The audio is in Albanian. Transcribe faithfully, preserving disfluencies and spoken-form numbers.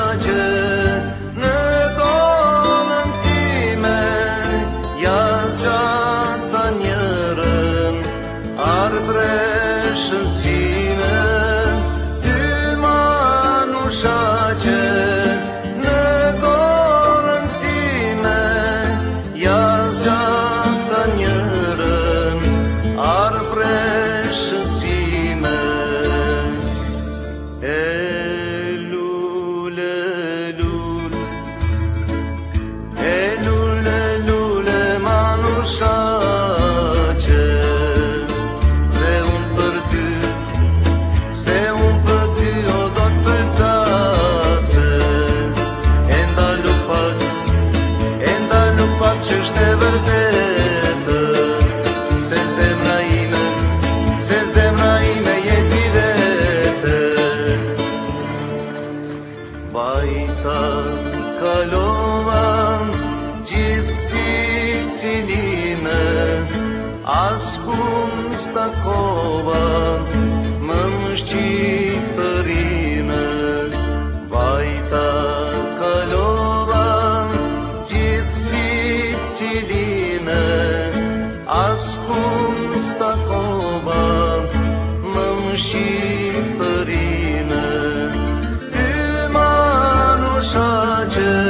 shaqe në dorën time, jas gjata njërën, arbreshën sime, ty ma nu shaqe në dorën time, jas gjata njërën, arbreshën sime. Elul, elul, elul, elul, e ma nu shaqe, se unë për ty, se unë për ty o do t'përcase, e ndalu pak, e ndalu pak që shte vërtetë, se zemra ime, se zemra ime jeti vete. Bajta kalovan gjithë si ciline, askun stakova më më shqipërine. Bajta kalovan gjithë si ciline, askun stakova më më shqipërine. Ty ma nu shaqe